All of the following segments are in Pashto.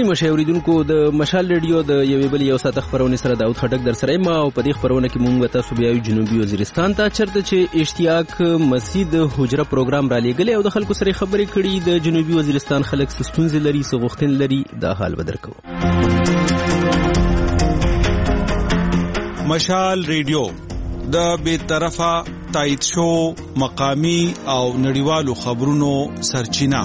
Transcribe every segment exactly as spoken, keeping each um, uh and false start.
ستړي مشه اوریدونکو د مشال ریډیو د یوې بل یو ساعت خبرونه سره داود خټک در سره ما او په دې خبرونه کې مونږ تاسو بیا جنوبي وزیرستان ته چرته چې اشتیاق مسجد حجره پروګرام را لېږلی او د خلکو سره خبرې کړي د جنوبي وزیرستان خلک ستونزې لري څه غوښتنې لري دا حال به درکو. مشال ریډیو د بې طرفه تایید شو مقامی او نړیوالو خبرونو سرچینه.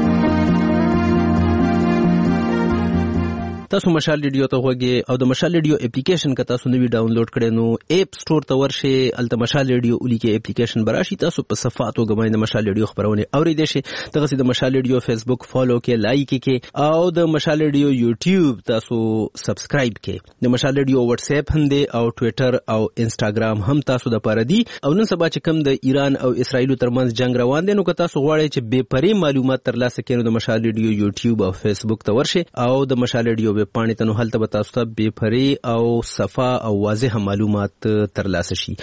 تاسو مشال ریډیو ته وګورئ او د مشال ریډیو اپلیکیشن که تاسو نوی ډاونلوډ کړئ نو اپ سٹور ته ورشئ، الته مشال ریډیو ولیکئ، اپلیکیشن براشي، تاسو په صفحاتو غوښنه د مشال ریډیو خبرونه اوریدئ شئ. دغه سي د مشال ریډیو فیسبوک فالو کې، لایک کې او د مشال ریډیو یوټیوب تاسو سبسکرایب کې. د مشال ریډیو واتس اپ هم دی او ټوئیټر او انستګرام هم تاسو د پاره دی. او نن سبا چې کوم د ایران او اسرایل ترمنځ جنگ روان دی نو که تاسو غواړئ چې بے پرې معلومات ترلاسه کړئ نو د مشال ریډیو یوټیوب او فیسبوک ته ورشئ او د مشال ریډیو ویب پاڼې ته نو هلته به تاسو ته بې پرې او صفا او واضح معلومات ترلاسه شي.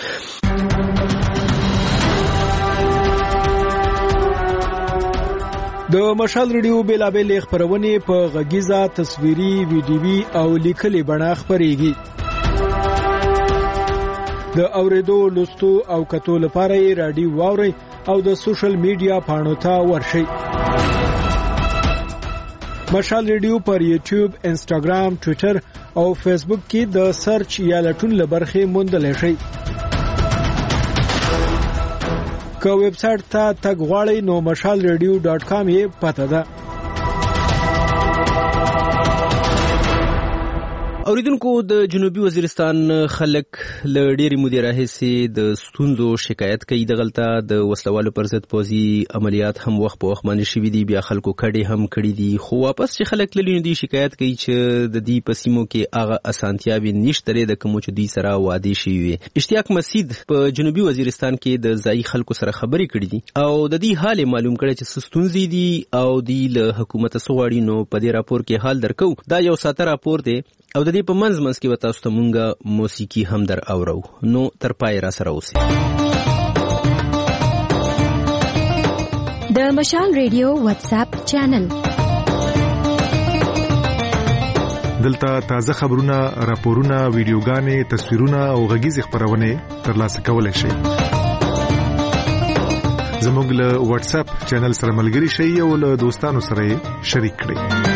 د مشال ریډیو بیلابېل خبرونه په غږیزه، تصویري، ویډیوي او لیکلي بڼه خپرېږي. د اوریدو، لوستو او کتو لپاره یې رادیو واورئ او د سوشل میډیا پاڼو ته ورشئ. مشال ریډیو پر یوټیوب، انستګرام، ټوئیټر او فیسبوک کې د سرچ یا لټون لبرخه موندل شي. که ویب سټ ته تګ غواړئ نو مشال ریډیو ډاټ کام یې پته ده. اوریدونکو د جنوبي وزیرستان خلک ل ډېری مودې راهیسې د ستونزو شکایت کوي. دغلته د وسلوالو پر ضد پوځي عملیات هم وخت په وخت باندې شوي دي، بیا خلکو کډې هم کړي دي، خو واپس چې خلک تللي دي شکایت کوي چې د دې په سیمو کې هغه اسانتیاوې نشته د کومو چې دوی سره وعدې شوي وي. اشتیاق مسجد په جنوبي وزیرستان کې د ځایي خلکو سره خبرې کړي دي او د دې حال معلوم کړي چې څه ستونزې دي او دوی له حکومت څخه غواړي. نو په دې راپور کې حال درکو. دا یو ساعته راپور دی او د دې په منځ منځ کې تاسو ته مونږه موسیقي هم در اورو. نو تر پای را سره اوسئ. د مشال ریډیو واتس اپ چینل دلته تازه خبرونه، راپورونه، ویډیوګانې، تصویرونه او غږیزې خبرونه ترلاسه کولای شئ. زموږ له واتس اپ چینل سره ملګري شئ او له دوستانو سره شریک کړئ.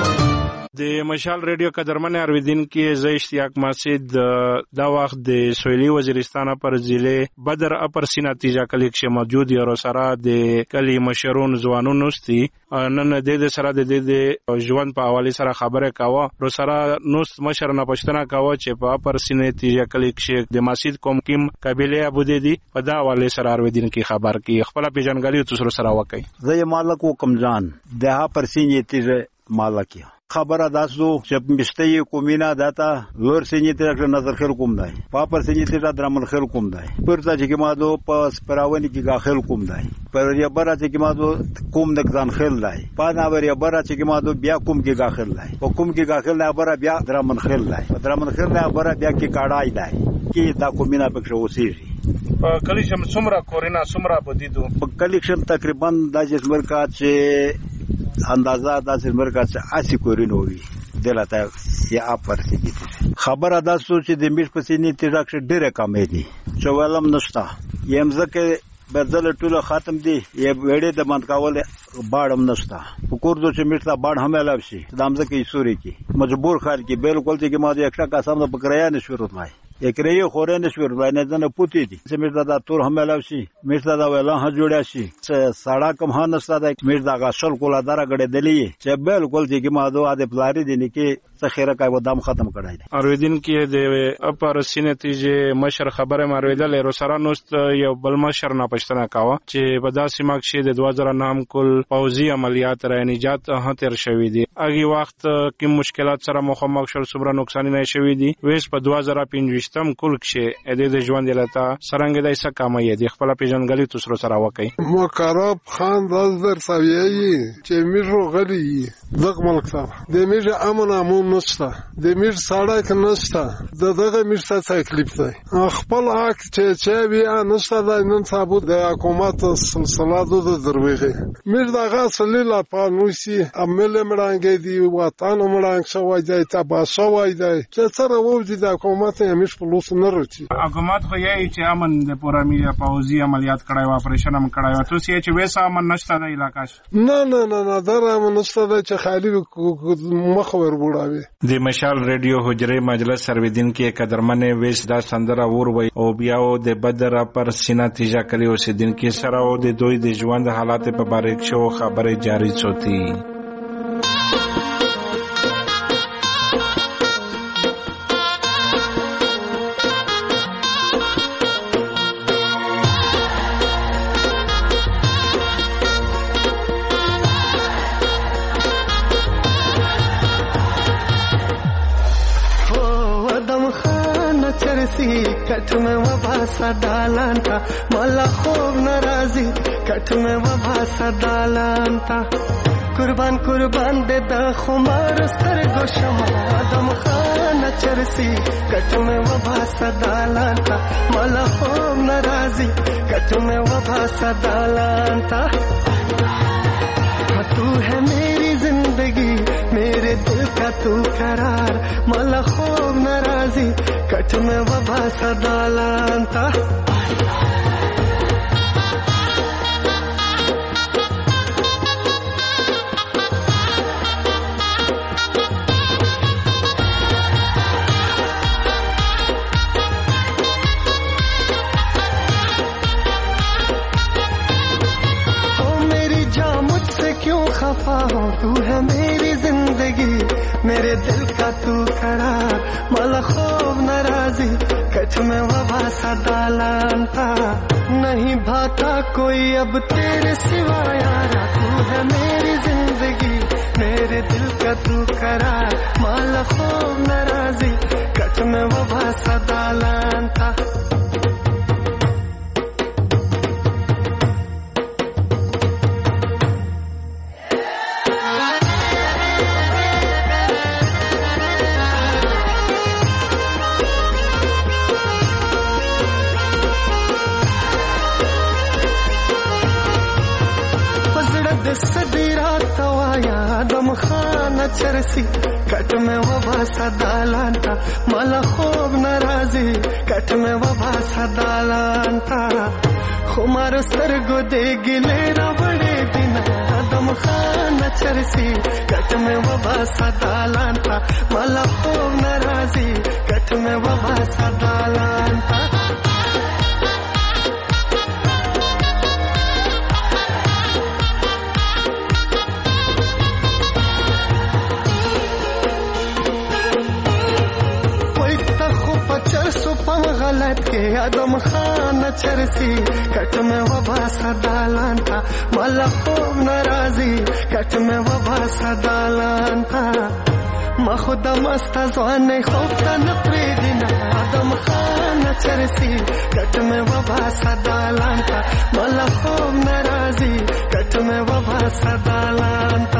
د مشال ریډیو قدرمن ارویدین کې زه اشتیاق مسجد دا وخت د سویلی وزیرستان پر ضلع بدر اپر سینا تیجا کلی کې موجود یو سره د کلی مشرون ځوانونو ستی نن د دې سره د دې ژوند په حواله سره خبره کاوه. رو سره نو مشر نه پښتنه کاوه چې په اپر سینا تیجا کلی کې د مسجد کوم کیم قبيله ابودي دي په دا حواله سره ارویدین کې خبر کې خپل پیژنګالي تاسو سره وکړي. زه مالک کوم ځان د اپر سینا تیجا مالک خبره داسو چې مشته کومینا داتا ور سینې ته نظر خل کوم دی پاپر سینې ته درمل خل کوم دی پرته چې ما دو پس پراونی کې غاخل کوم دی پر یا برا چې ما دو کوم د ځان خل دی پانا ور یا برا چې ما دو بیا کوم کې غاخل دی په کوم کې غاخل نه برا بیا درمل خل دی درمل خل نه برا بیا کې کاډای دی کې دا کومینا پکې اوسېږي. په کلیشم څومره کورینا څومره بدیدو په کلیشم تقریبا د جسمر کا چې اندازه داسې مرکز اسی کورینو وی دلته یا اپر سیګی خبره دا سوچ د میش په سینې تیراک ډیره کمې دي چې ولم نشتا یم ځکه بدل ټوله ختم دي یا وړې د بند کول باړم نشتا په کوردو چې میشتا باړ هم علاوه شي د امزه کې سوري کې مجبور خال کې بالکل چې ما د یکشا قسم د بکریا نشورت لای یکرې خورې نشور لای نه ځنه پوتې دي چې میشتا د تور هم علاوه شي میشتا دا ولا ها جوړیا شي چې ساړه کم ها نشتا د میشتا غشل کولا دره غړې دلی چې بالکل چې ما دو اده پلاری دي نه کې څخیره کای و دم ختم کړای دي. ارویدین کې د اپر سینتیجه مشر خبره مارویدل روسرا نوست یو بل مشر نه پښتنه کاوه چې په داسې ماک شي د دوه زره نهم کل پوځي عملیات را نجات هه تر شوې دي. اغي وخت کې مشکلات سره مخامخ شول، څومره نقصان نه شوې دي. وېس په دوه زره پنځوستم کل کې اې د ژوند لته سرنګ دای څه کمې دي خپل پیژنګلي تاسو سره وکي. مقرب خان داس در سویې چې میرو غلي دغه ملک ته د میږي امن امون نشته د میږي سړک نشته د دغه میږي تکلیف دی خپل حق چې چې بیا نشته د نن سبا د حکومت سلسله د درويغه میږي دغه سلیلا پانوسی عمل مړانګې دی وطن مړانګ شوی دی تبا شوی دی چې سره وځي د حکومت یې مش په لوس نه رچی حکومت خو یې چې امن د پورامي پوځي عملیات کړای و اپریشن هم کړای و تاسو چې وېسا امن نشته د علاقې نه نه نه نه در امن نشته چې خالی مخور بوډاوي د مشال ریډیو حجره مجلس سرویدین کې قدرمنه ویش دا سندره ور وي او بیاو د بدر پر سینا تیجا کلی اوسیدین کې سره او د دوی د ژوند حالات په باره کې شو خبره جاری شوتي کټ میں وباسا دالان تا مالا خوب ناراضی کټ میں وباسا دالان تا قربان قربان دے دا خمار ستر گوشم آدم خان چرسی کټ میں وباسا دالان تا مالا خوب ناراضی کټ میں وباسا دالان تا تو ہے میری زندگی میرے دل کا تو قرار مالا خوب ناراضی کټ میں وباسا دالان تا खफा हो तू है मेरी जिंदगी मेरे दिल का तू करार माला खूब नाराजी कठ में वबासा दालान था नहीं भाता कोई अब तेरे सिवा यारा तू है मेरी जिंदगी मेरे दिल का तू करार माला खूब नाराजी कठ में वबासा दालान था चरसी कट में वबासा दालान था माला खूब नाराजी कट में वबासा दालान था खुमार सरगो दे गिले बड़े दिन आदम खान चरसी कट में वबासा दालान था माला खूब नाराजी कट में वबासा दालान था गलत के आदम खान चरसी कट में वबासा दालान था माला खूब नाराजी कट में वबासा दालान था मखुदा मस्ता ज़वाने खूब तनप्री दिना आदम खान चरसी कट में वबासा दालान था माला खूब नाराजी कट में वबासा दालान था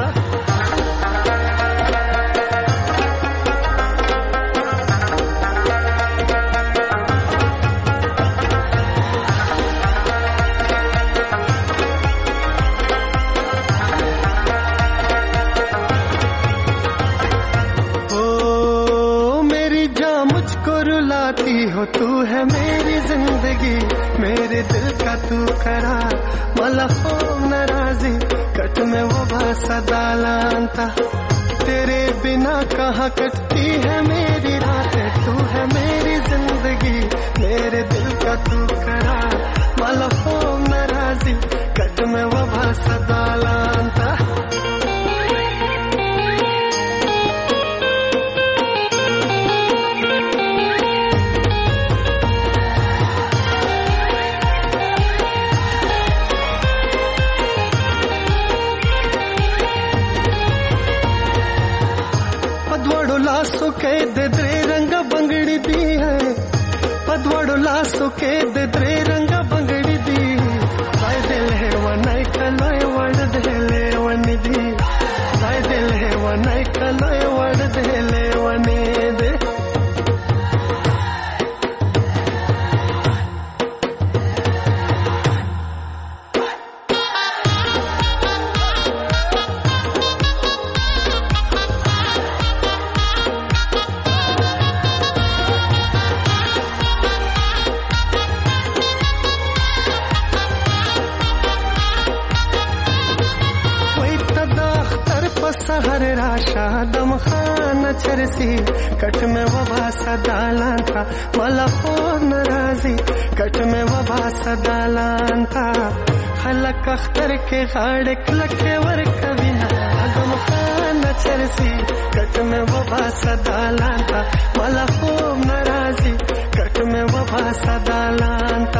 हो तू है मेरी जिंदगी मेरे दिल का तू करार माला खूब नाराजी कट में वबासा दालान था तेरे बिना कहाँ कटती है मेरी रातें तू है मेरी जिंदगी मेरे दिल का तू करार माला खूब नाराजी कट में वबासा दालान था लासो के दे रंग बंगड़ी दी है पदवड़ लासो के दे रंग बंगड़ी दी दाय दिल है वन कलोय वड़ दिल है वन दी दाय दिल है نچرسی کٹ میں وبا صدالان تا مالا خور نرازی کٹ میں وبا صدالان تا خلق اختر کے غاڑ کلکے ورکوینا اگم خان نچرسی کٹ میں وبا صدالان تا مالا خور نرازی کٹ میں وبا صدالان تا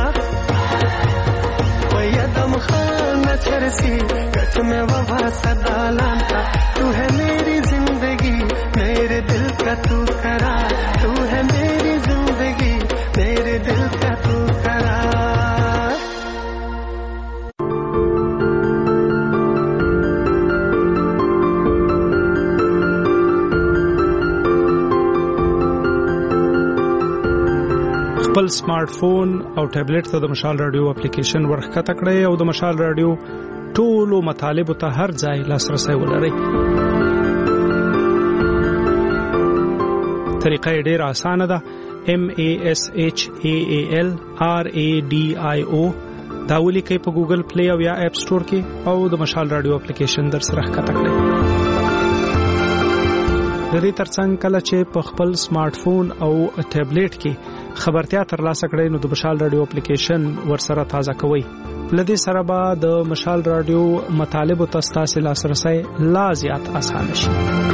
ویدم خان نچرسی کٹ میں وبا صدالان تا تو ہے میری زندگی میرے دل کا تو قرار تو ہے میری زندگی میرے دل کا تو قرار خپل سمارټ فون او ټابلیټ ته د مشال رادیو اپلیکیشن ورخته کړئ او د مشال رادیو ټولو مطالبه ته هر ځای لاسرسي ولرئ. طریقه ډېره اسانه ده. M A S H A A L R A D I O دا ولیکئ په ګوګل پلی او یا اپ سٹور کې او د مشال رادیو اپلیکیشن در سره ښکته کړئ. د دې ترڅنګ کله چې په خپل سمارټ فون او ټابلیټ کې خبرتیا ترلاسه کړئ نو د مشال رادیو اپلیکیشن ورسره تازه کوئ. لدې سره به د مشال رادیو مطالب او تاسو لاسرسي لا زیات آسان شي.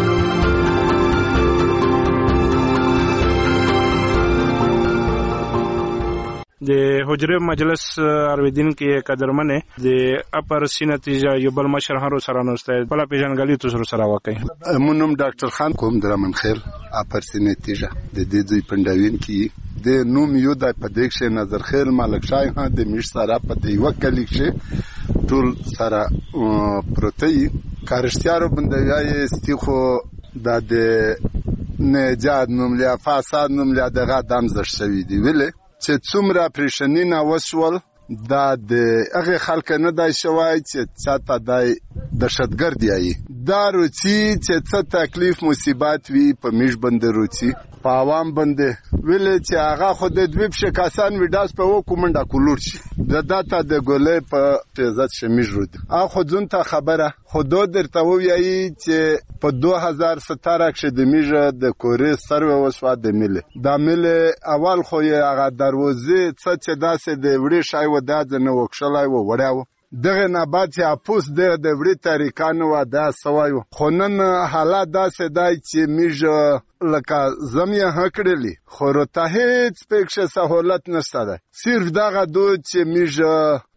د حجره مجلس ارویدین کې قدرمنه د اپر سینتیجا یو بل مشر هرو سره نوسته بل پیژنګلی تو سره واکې مونږ ډاکټر خان کوم درمن خیر اپر سینتیجا د دې دوی پنداوین کې د نوم یو د پدیکشه نظر خیر مالک شای ها د مش سره پته یو کلیکشه ټول سره پروتئی کارشتیارو بندوی استخو د نجاد نوم لیا فساد نوم لیا دغه دم زر شوی دی ویله چې څومره پریشنینه وسول دا د هغه خلک نه دای شوای چې چاته دای دهشتګرد یای دا روچی چې څه تکلیف مصیبت وی په میش بند روچی په عوام باندې ویل چې هغه خود د دوی په کسان وډاس په وکومنډه کولور شي د داتا د ګولې په عزت شمیج رود اخو ځون ته خبره خود درته وایي چې په دوه هزار ستاره کې د میجه د کورې سروي وسو د مل د مل اول خو یې هغه دروازه څه چې داسې د وړي شای و د نه وکښلای و وړاو دغه نه بعد چې اپوس د د وړي طریقانو و دا سوایو خو نن حالات داسې دای چې میجه لکه زمیا هکړلی خو رته هیڅ پکښه سہولت نشته ده صرف دغه دو چې میجه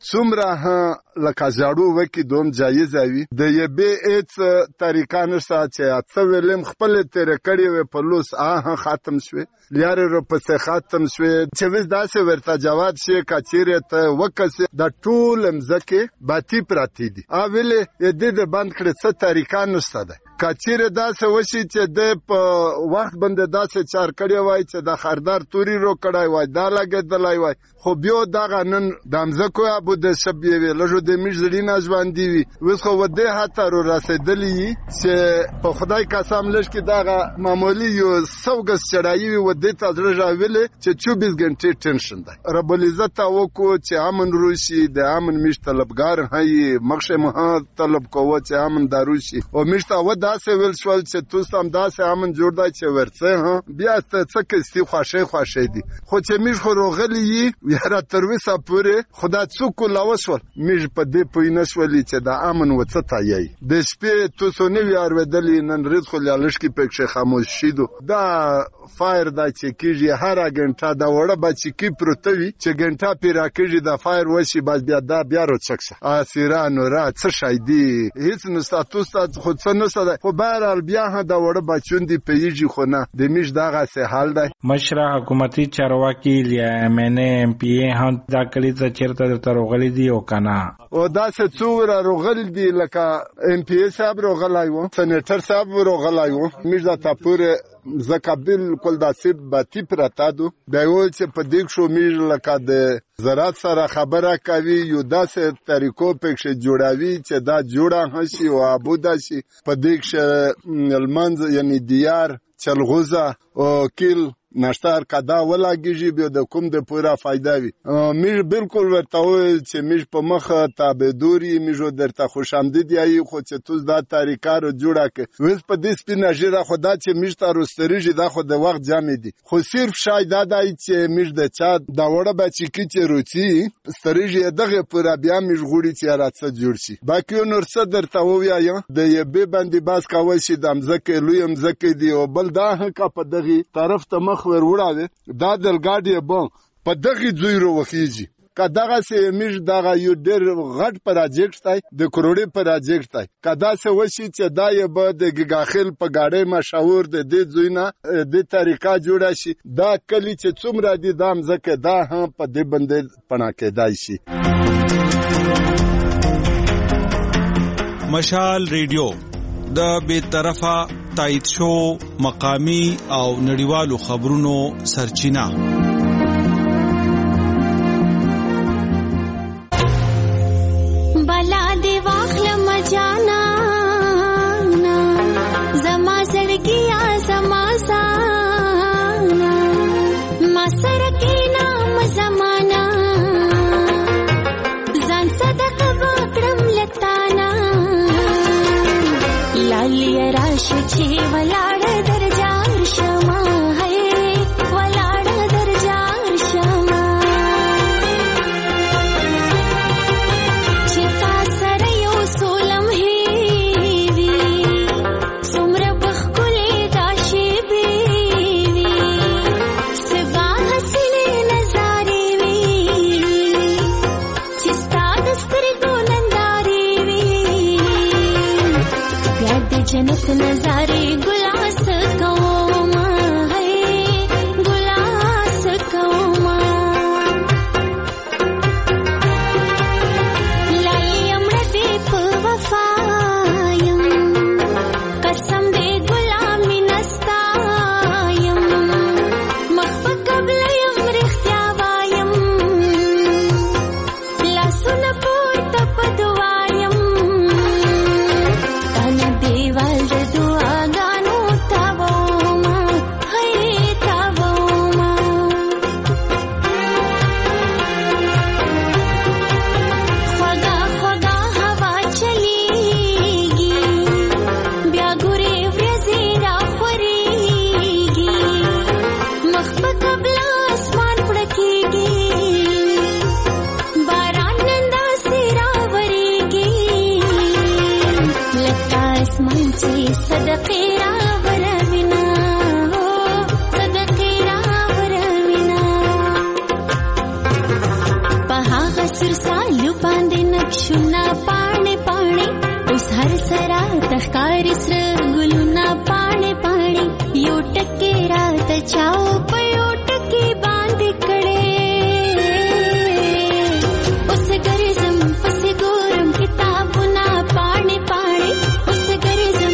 څومره لکه جاړو وکي دوم جایز وي د یې به هیڅ طریقانو سره چې اڅ ویلم خپل تیر کړي و په لوس اه ختم شوه لیار رو پسې ختم شوه چې وز داسې ورته جواب شي کچېره ته وکسه د ټول مزکه باتی پراتی دي ا ویلې دې د بند کړي څه طریقانو سره ده کچېره داسې وشي چې د په وخت باندې داسې چار کړي وای چې د خردار توري رو کړای وای دا لګیدلای وای خو بیا دغه نن د مزکو ابو د شبي وی لږه د مجلین ازوان دی وی وس خو ود هته رو رسیدلی چې په خدای قسم لږ کې دغه معمولی یو سوګس چړای وی ود ته درجه ویل چې چوبیس غنټه ټینشن ده رب العزت وکړو چې امن روشي د امن مش طلبګار هي مخشه مها طلب کوو چې امن داروشي او مشته و داسې ویل شول چې تو سم داسې امن جوړ دی چې ورڅه ها بیا ته څه کې سی خوشې خوشې دي خو چې مش خو روغلی یاره تر وسه پورې خدا څوک لاوسول مش په دې پوینه شولې چې د امن وڅ تایي د شپې تو سو نه ویار ودلی نن رز خو لالش کې پکښه خاموش شیدو دا فایر دا چې کیږي هر غنټه دا وړه بچی کی پروتوي چې غنټه پیرا کیږي دا فایر وشي بس بیا دا بیا روڅکسه اسیرانو را څه شای دی هیڅ نو ستاتوس خو څه نه سره خو بهرال بیا دا وړه بچون دی پیږي خو نه د میش دغه سه حال دی مشره حکومتي چارواکي لیا مینه ام پی ای هم دا کلی ته چیرته تر غلي دی او کنه او دا څه څور روغل دی لکه ام پی ای صاحب روغلای وو سېنیټر صاحب روغلای وو میش دا تاسو زکه بالکل دا سیب باتی پراته دو دا یو چې په دې شو میل لکه د زراعت سره خبره کوي یو داسې طریقو پکښه جوړاوي چې دا جوړه هشي او ابودا شي په دې کې المنز یعنی دیار چلغوزه او کیل ناشته کدا ولاږي به د کوم د پورا فائدہ وي مې بالکل ورته وایي چې مې په مخه تابعدوري مې درته خوشامدید یای خو چې توز دا طریقارو جوړه ک وز په دې سپینه ژیره خدا چې مې ته روستریږي دا خو د وخت جامې دي خو صرف شاید دا دی چې مې د چا دا وړه بچی کی چې روچی ستریږي دغه پورا بیا مې غوړي چې راځه جوړ شي باقي نور څه درته ووایم د یبه باندې باس کاوي چې د امزکه لوی امزکه دی او بل دا هکا په دغه طرف ته مخ ور وړاوي دا دلګاډي بون په دغه زویرو وخیږي کداغه سه میش دغه یو ډېر غټ پروجیکټ دی د کروڑې پروجیکټ دی کدا سه وشي چې دا یې به د ګاخل په گاډي مشهور د دې زوینه د طریقه جوړه شي دا کلی چې څومره دي دام زکه دا هم په دې باندې پنا کېدای شي مشال ریډیو د بے طرفه تایید شو مقامی او نړیوالو خبرونو سرچینه بلا دی واخل مجانا زما زړګیا زما زانا ما سره کې نام زمانہ ځان صدقه وکړم لتانا لالی راش چې ولاړ درجار شما ہے ولاړ درجار شما जन्नत नजारे गुलास कौमा है गुलास कौमा लाई अमर दे वफायम कसम दे गुलामी नस्तायम मखफ कबल अमर इख्तियावायम ला सुन पोर तपदवायम صدقه راور وینا هو صدقه راور وینا په هغه سر سالو باندې نقشونه پاڼې پاڼې اوس هر سرا تخکار سر ګلونه پاڼې پاڼې یو ټکي رات چاو په یو ټکي باندې کړي اوس ګرځم پس ګورم کتابونه پاڼې پاڼې اوس ګرځم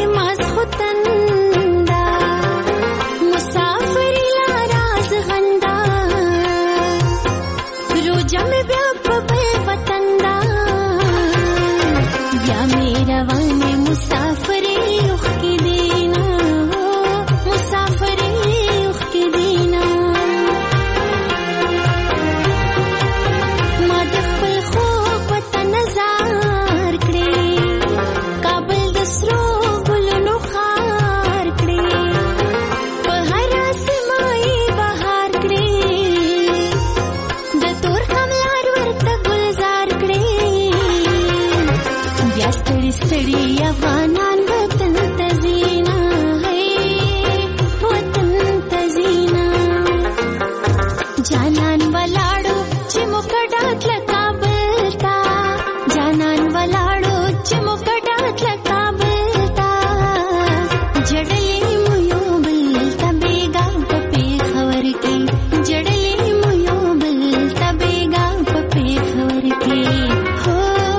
मुसाफिर ला राज गंदा जमे बया पबल वतन दा या मेरा वाने मुसाफिर रुख के देना मुसाफिर रुख के देना मादखल خوب वतन जार करे काबल दसरो गुलनो खार करे पहरा समाई बहार करे द तोर कमलार वर्त गुलजार करे व्यास्तड़ी स्टड़ी अवानान वतन तजीना है वतन तजीना जानान वलाडो चिमुकडातल काबलता जानान वलाडो चिमुकडातल काबलता जडली मुयो बलता बेगा पपे खबर के जडली मुयो बलता बेगा पपे खबर के हो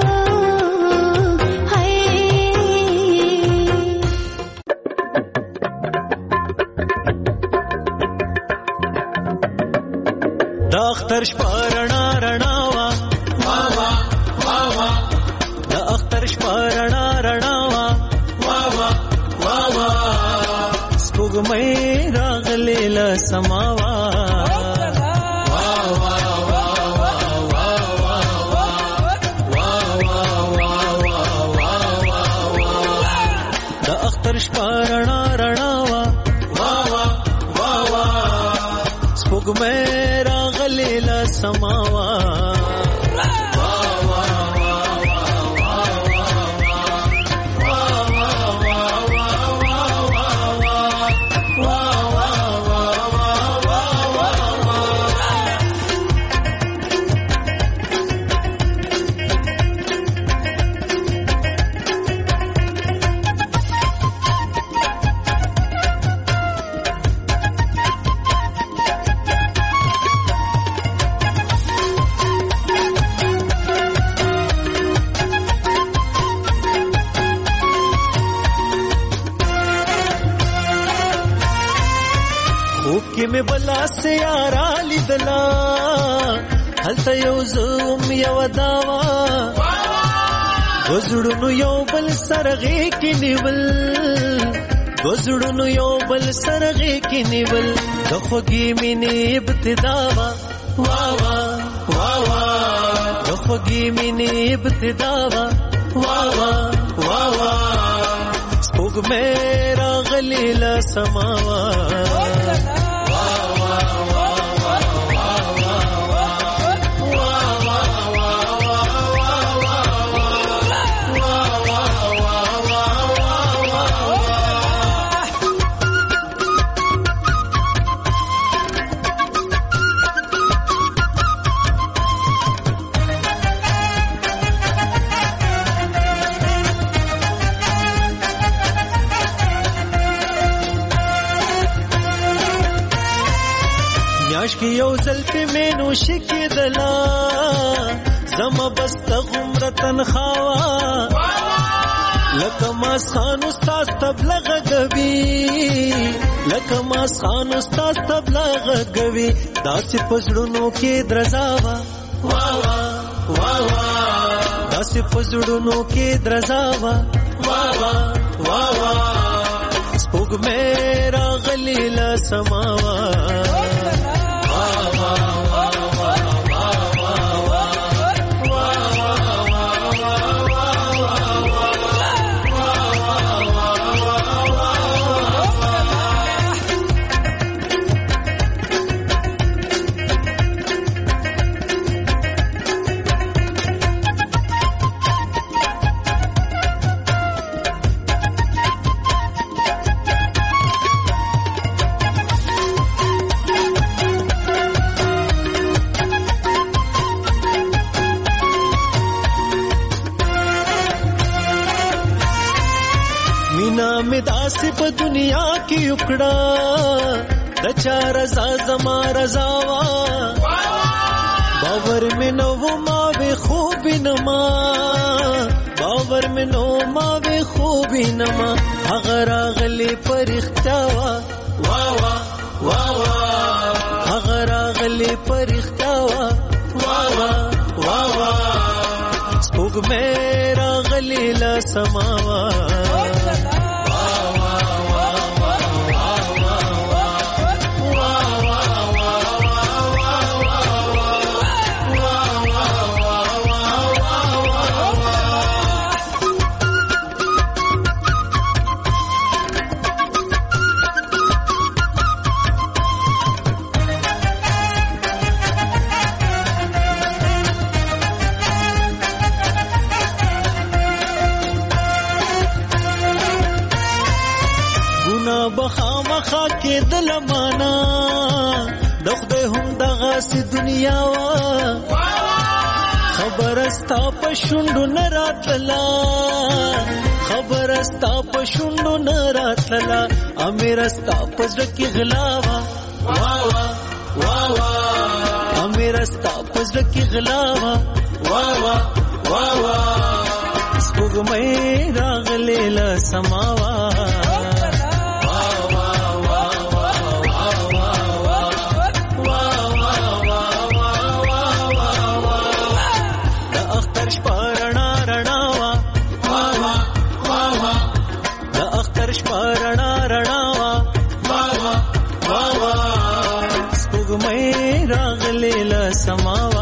د اختر شپه رڼا رڼاوا وا وا وا وا د اختر شپه رڼا رڼاوا وا وا وا وا سپوږمۍ راغلې له سماوا وا وا وا وا وا وا وا وا وا د اختر شپه رڼا رڼاوا وا وا وا وا سپوږمۍ लीला समावा में बला से यारा लिदला हलता यौ ज़ूम यौ दावा गोजुड़नु यौ बल सरगे की निवल गोजुड़नु यौ बल सरगे की निवल दखोगी मिनी इब्तिदावा वा वा वा वा दखोगी मिनी इब्तिदावा वा वा वा वा स्पुग मेरा गलीला समावा की यौ जल्फी में नोशी की दला जमा बस्त गुमरतन खावा लकमास खान उस्ताद तबलग गवी लकमास खान उस्ताद तबलग गवी दास पजड़नो के द्रजावा वा वा वा वा दास पजड़नो के द्रजावा वा वा वा वा स्पुग मेरा गलीला समावा दासी पे दुनिया की उकड़ा दचा रजा जमा रजावा बावर में नो मावे खूबी नमा बावर में नो मावे खूबी नमा अगर अगले पर इख्तावा वा वा वा वा अगर अगले पर इख्तावा वा वा سپوږمۍ راغلې لا سماوا بخامخا کې د لمانا د خدای هم دغه سي دنیا وا خبر استا په شونډو نه راتلا خبر استا په شونډو نه راتلا امیر استا په ځکه کې غلاوا وا وا وا وا امیر استا په ځکه کې غلاوا وا وا وا وا سپوږمۍ راغلې لا سماوا سماوا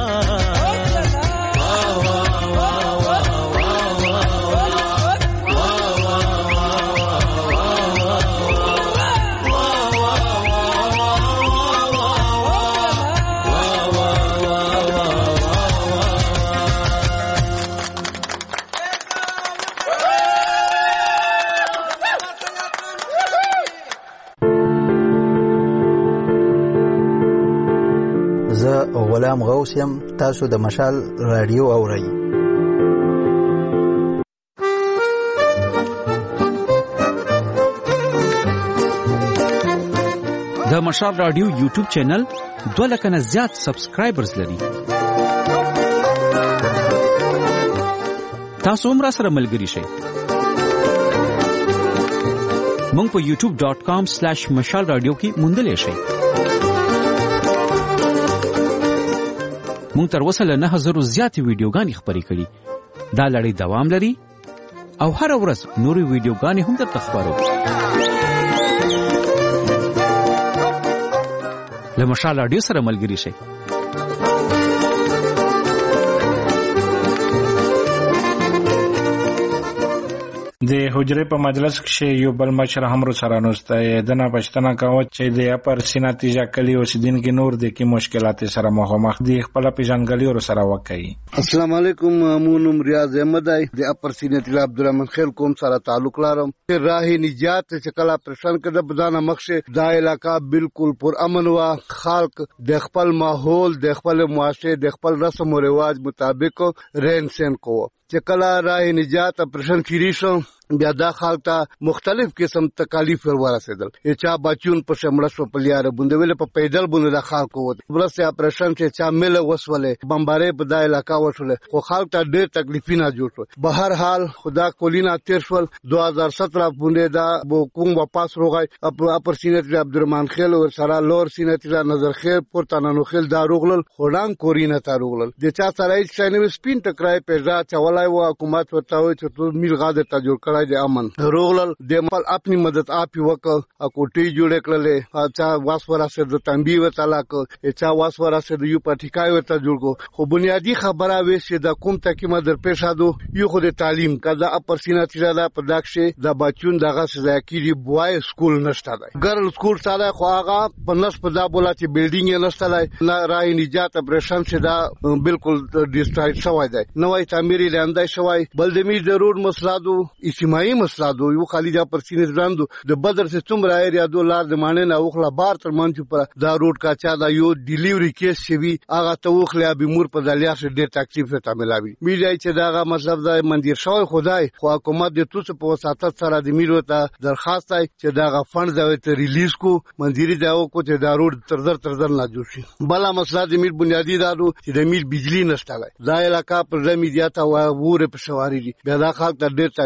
غلام غوث یم تاسو د مشال رادیو اورئ د مشال رادیو یوټیوب چینل دوه لک نه زیات سبسکرایبرز لري تاسو هم را سره ملګری شئ مونږ په یوټیوب ډاٹ کام سلیش مشال رادیو کې موندلی شئ مونږ تر اوسه له نه هزارو زیاتې ویډیوګانې خپرې کړي دا لړۍ دوام لري او هر ورځ نورې ویډیوګانې هم درته خپرو له مشال رادیو سره ملګري شئ د حجرې په مجلس کې یو بل مشر هم رو سره نوسته دنه پښتنه کاوه چې د اپر سیناتیجا کلی اوسیدونکو نور د کی مشکلات سره مخامخ دي خپل پیژنګلي ور سره وکړي. السلام علیکم مونږ ریاض احمد د اپر سیناتیجا عبدالرحمن خیل کوم سره تعلق لرم راه نجات چې کله پرشن کده بدانه مخشه دا علاقہ بالکل پر امن وا خلق د خپل ماحول د خپل معاشره د خپل رسم او رواج مطابق رین سین کو چې کله راه نجات پرشن کیری شو بیا دا خلک ته مختلف قسم تکالیف ورسېدل چې بچون په شمړه شو په لیاره بوندول په پیدل بوند د خلکو ورسې اپریشن چې چا مل وسولې بمبارې په دا علاقہ وشول خو خلک ته ډېر تکلیفونه جوړ شو. بهر حال خدا کولینا تیر شول دو هزار سترہ باندې دا کوم واپس روغای اپر سینټ عبدالرحمن خیل او سره لور سینټ نظر خیر پورته نو خیل دا روغل خوران کورینا تا روغل د چا سره هیڅ څنګه سپین ټکرای پیدا چولای و حکومت ورته چې ټول میل غاده ته جوړ کړای د امن روغل د خپل خپل مدد اپی وک اکوټی جوړ کړلې چا واسورا سره د تنبی وتاله کو چا واسورا سره یو پټیکای ورته جوړ کو خو بنیادی خبره وې چې د کوم تکیمه در پیښادو یو خو د تعلیم کله اپر سینټ دا پداکشه د بچون دغه سزاکری بوای سکول نشته دی ګرل سکول ساده خو هغه په نس په دا بولا چې بلډینګ نشته دی نه راي نجات اپریشن چې دا بالکل ډیسټرایډ شوی دی نوې تعمیري لاندای شوی بل د می ضرور مسلادو اجتماعي مسلادو یو خالي دا پر سینې ځاندو د بدر سے څومره ایریا دولار د مانې نه اوخلا بار تر منځ پر دا روډ کا چا دا یو ډیلیوري کیس شوی هغه ته اوخلا به مور په دالیا سره ډیر تکلیف ته ملاوي میډیا چې دا مطلب دا مندیر شوی خدای خو حکومت د توڅ په وساتت سره د میرو ته درخواست دی چې دا فند دا ته ریلیز کو منديري دا او کو چې دا روډ تر در تر در نه جوړ شي بلا مسله د میر بنیادی دادو چې د میر بجلی نشته دا علاقہ پر میډیا ته وره په شواري دي دا خلک ته ډیر تکلیف دي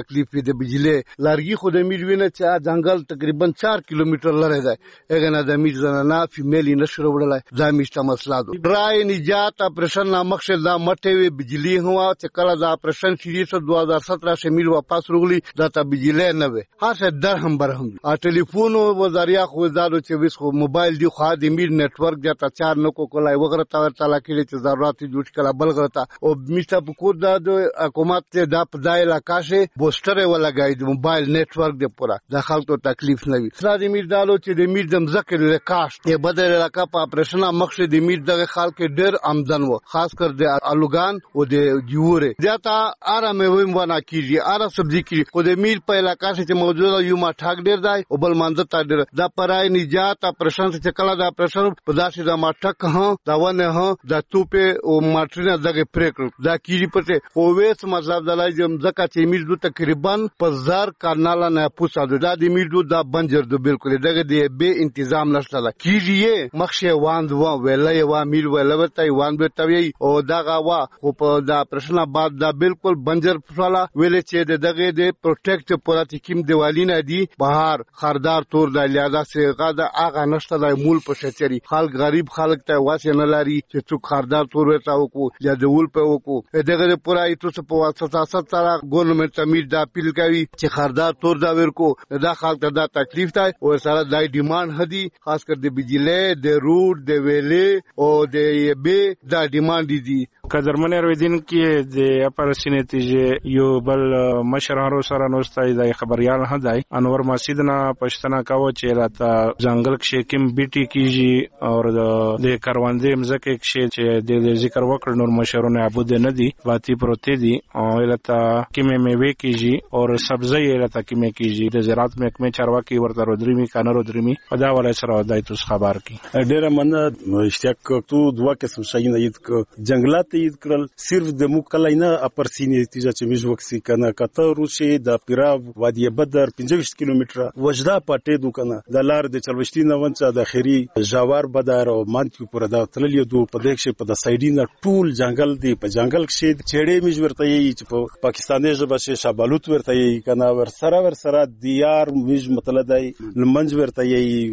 د بجلی لارګي خو د میر وینه چې ځنګل تقریبا چار کیلومتر لري دی اګه نه د میر زنانه فیمیلی نشر وړلای دا میشته مسله ده برای نجات اپریشن مقصد دا مټه وی بجلی هوا چې کله دا اپریشن شری سو دو ہزار سترہ سے میر واپس رغلی دا ته بجلی نه وي هڅه درهم برهم ا ټلیفون و ذریعہ خو زادو چې وس خو موبایل دی خو د میر نتورک دا ته چار نو کو کولای وغره تا تعالی کړي چې ضرورت جوړ کړه بلغرتا او میشته په کو دا د حکومت ته دا په دای علاقہ سے بوستر ولا گاید موبایل نتورک دی پورا د خلکو تکلیف نه وي سره د میر دالو چې د میر دم ذکر له کاش ته بدل علاقہ په اپریشن مقصد د میر دغه خلک ډېر آمدن و خاص کر د الوغان او د جووره داتا آرامه ویم ونه کیږي آرا سبزی کیږي خو د میر په علاقہ سے موجوده یو ما ټاک ډېر دی او بل مانځ تا ډېر دا پرای نجات اپریشن چې کله دا اپریشن په داسې د ما ټک ها دا ونه ها دا توپه او ماټرینا دغه پریکړ دا کیږي پته خو وېس مطلب دلای جم زکه چې میر دو تقریبا په زار کارناله نه پوساده دا د میر دو دا بنجر دو بالکل دغه دی به تنظیم نشته کیږي مخشه واند و ویلای و میر ولورتای وان بتوی او دغه وا خو په دا پرشنا بعد دا بالکل بنجر فلا ویل چې دغه دی پروټیکټ پورا تکیم دیوالی نه دی بهار خردار تور د لیاده سیغه دا اغه نشته د مول په شچری خلک غریب خلک ته واسه نه لري چې څوک خردار تور وتا وکړو یا د ول په وکړو دغه پورا ایتو په واسطه سره ګورنمنت امیر دا اپیل کوي چې خردار تور دا ورکو دا خلک ته دا تکلیف دی او سره دای ډیماند هدي خاص کر د بجلی د روډ د ویلې او د به دا ډیماند دي قدرمن ارویدین کې د اپر سینټیجه یو بل مشرانو سره نوستای د خبريال هداي انور مسجدنا پښتنه کاوه چې راته ځنګل کې کوم بیٹی کیږي او د کاروانده مزکه کې چې د ذکر وکړ نور مشرونه عبود نه دي واتی پروت دي او لته کې میوه کیږي او سبزی لته کې مې کیږي د زراعت محکمه چارواکي ورته رودريمي کانه رودريمي خدا ولای سره دایته خبر کی ډیره من اشتیاق تو دوا قسم شاینه یت جنگلات تایید کړل صرف د مکلینه اپرسینی نتیجه چې موږ وکسي کنه کته روشي د پیراب وادي بدر پنځه کیلومتره وجدا پټې دوکنه د لار د چلوشتي نه ونچا د خيري جوار بدر او مانتی پر دا تللی دو په دښه په د سایډینه ټول جنگل دی په جنگل کې چېړې موږ ورته یي چې په پاکستاني ژبه شي شابالوت ورته یي کنه ور سره ور سره دیار موږ مطلب دی لمنځ ورته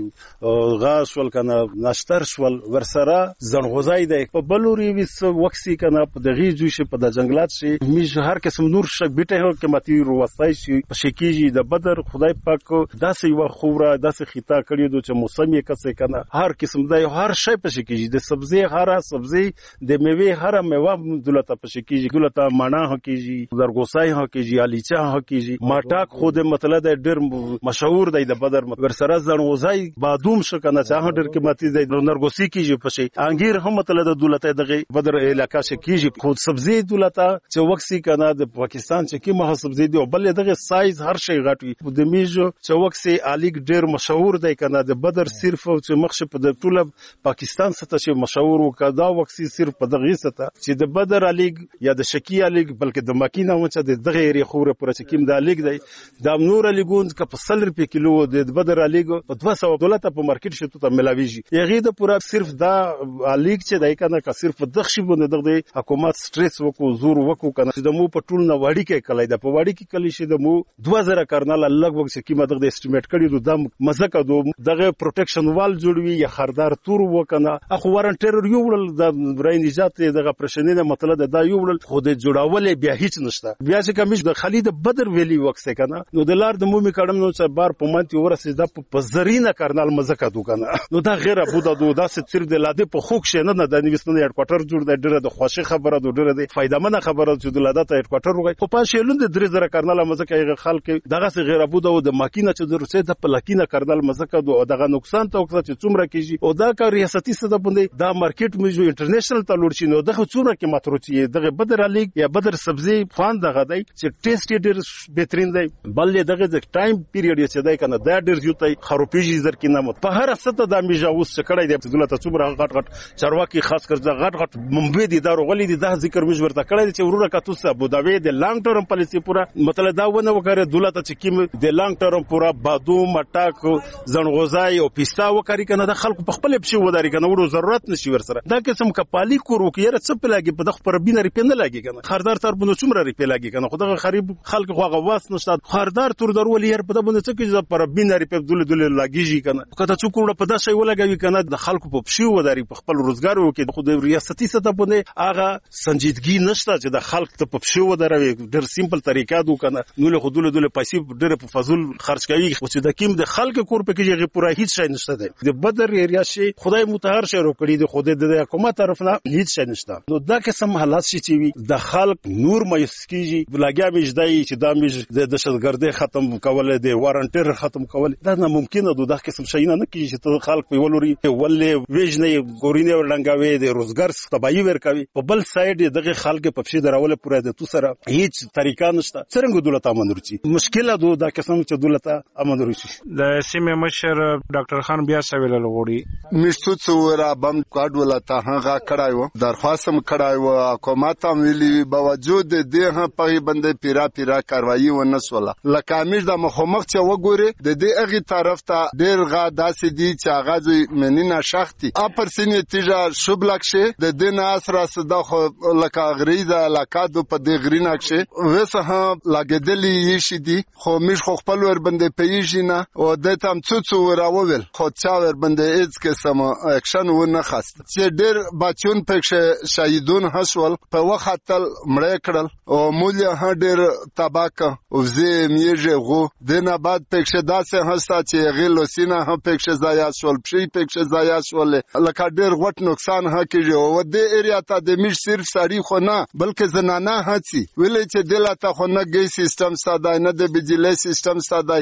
یي غاس ول کنه ناشتر شول ور سره زنغوزای دی په بلوري وس وکسي کنه په دغه جوشه په د جنگلات شي میج هر قسم نور شک بیٹه هو کې ماتي رواسای شي په شکیږي د بدر خدای پاک داسې یو خوره داسې خطا کړی دو چې موسم یې کسه کنه هر قسم د هر شی په شکیږي د سبزی هر سبزی د میوه هر میوه دولت په شکیږي دولت معنا هو کیږي درګوسای هو کیږي الیچا هو کیږي ماټاک خود مطلب ډیر مشهور دی د بدر ور سره زنوزای بادوم شو کنه چې هډر کې ماتي دی نرګوسی کیږي په شي انګیر هم مطلب د دولت دغه بدر علاقہ کیږي خود سبزی دولت چې وکسي کنه د پاکستان چې کی مه سبزی دی بل دغه سایز هر شی غټي د میجو چې وکسي الیګ ډیر مشهور دی کنه د بدر صرف چې مخ په د ټول پاکستان څخه چې مشهور وکدا وکسي صرف په دغه څخه چې د بدر الیګ یا د شکی الیګ بلکې د مکینه و چې د دغه ری خوره پر چې کیم د الیګ دی د نور الیګون ک په سل روپے کیلو د بدر الیګ په دوه سوه دولت په مارکیټ شته ته ملاویږي یغه د پورا صرف دا الیګ چې دای کنه ک صرف دغه شی بونه دغه حکومت سټریس وکړو زور وکړو کنه چې د مو په ټول نه وړي کې کلی د په وړي کې کلی شي د مو دوه زره کارنال لګ وګ چې قیمت د اسټیمیټ کړي د مزکه دو دغه پروټیکشن وال جوړوي یا خردار تور وکنه اخو وارنټر یو ول د برای نجات دغه پرشنینه مطلب دا یو ول خو د جوړاول بیا هیڅ نشته بیا چې کمیش د خالد بدر ویلی وکسه کنه نو د لار د مومي کډم نو چې بار په مانتی ورسې د په زرینه کارنال مزکه دو کنه نو دا غیر ابو د دو داسې تیر د لاده په خوک شنه نه د نیوستنه هډ کوارټر جوړ د ډیره د خوشي خبره د ډیره د فائدہ منه خبره چې د لاده ته هډ کوارټر وګي خو په شیلوند د درې زره کارنال مزکه خلک دغه څه غیر ابو د ماکینه چې د روسي د پلاکینه کارنال مزکه دو دغه نقصان ته وکړه چې څومره کیږي او دا کار ریاستي صد باندې دا مارکیټ میجو انټرنیشنل ته لور شي نو دغه څومره کې ماتروچی دغه بدر الیګ یا بدر سبزی فان دغه دی چې ټیسټ ډیر بهترین دی بل دغه د ټایم پیریډ چې دی کنه دا ډیر زیاتای خروپیږي زر کې نامت په هر سطح د میجاوس کړه دی دولت څومره غټ غټ چارواکي خاص کر غټ غټ منبع دي دار غولي دي دا ذکر مش ورته کړی چې ورونه کا تاسو ابو داوی د لانګ ټرم پالیسی پورا مطلب دا ونه وکړه دولت چې کیم د لانګ ټرم پورا بادو مټاک زنغوزای او پیستا وکړي کنه د خلکو په خپل پښې وداري کنه ورو ضرورت نشي ورسره دا قسم کپالی کورو کې یره څه پلاګي په دغه پر بینه ریپند لاګي کنه خاردار تر بنو څومره ریپې لاګي کنه خدای خریب خلک خو غواس نشته خاردار تر درول یره په دغه څه کې پر بینه ریپې دول دول لاګيږي کنه کته څو کورونه په داسې ولګوي کنه د خلکو په پښې وداري په خپل روزګار وکړي خو د ریاستي سطح باندې هغه سنجیدګي نشته چې د خلک ته په پښو ودروي ډېر سیمپل طریقه دو کنه نو له خودله دله پیسې ډېر په فضل خرج کوي خو چې د کیم د خلک کور په کې هغه پورا هیڅ شي نشته دی د بدر ایریا شي خدای متهر شروع کړی دی خدای د حکومت طرف نه هیڅ شي نشته نو دا قسم حالات شي چې د خلک نور مېسکیږي بلاګیا مجدای چې دا مج د دهشتګردي ختم کول دی وارنټر ختم کول دا نه ممکنه ده دا قسم شي نه کیږي چې خلک په ولوري ولې وېجنې ګورینه ورلنګاوي د روزګار تباہي ورکوي په بل سایډ دغه خلک په پښې دراول پوره د تو سره هیڅ طریقه نشته څنګه دولت امن ورچی مشکله ده دا قسم چې دولت امن ورچی د سیمه مشر ډاکټر خان بیا سویل لغوړي مشتو څورا بم کارډ ولته هغه کړایو درخواستم کړایو حکومت هم ویلي باوجود دې هم په باندې پیرا پیرا کاروایی ونسوله لکه امیر د مخمخ چې وګوري د دې اغي طرف ته ډېر غا داسې دي چې هغه منینه شختي اپر سینې تیجا شوبلکشه د دین اسرا صدا خو لکه غریزه لکادو په دې غرینا کې وسه هم لاګدلی شي دي خو مش خو خپل ور باندې پیژنه او د تام څو راوول خو چا ور باندې اڅ کې سم اکشن ونه خاست چې ډېر بچون پکښه شهیدون حسول په وخت تل مړ کړل او مولیا هډر تباک او زه میږه غو دنه بعد پکښه داسې هستا چې غیلو سینا هم پکښه ضایع شول پښې پکښه ضایع شول لکه ډېر غټ نقصان ها کېږي او د ایریا ته د مش صرف ساری خو نه بلکې زنانه هڅي ویلې چې دلته خو نه ګي سیستم ساده نه د بجلی سیستم ساده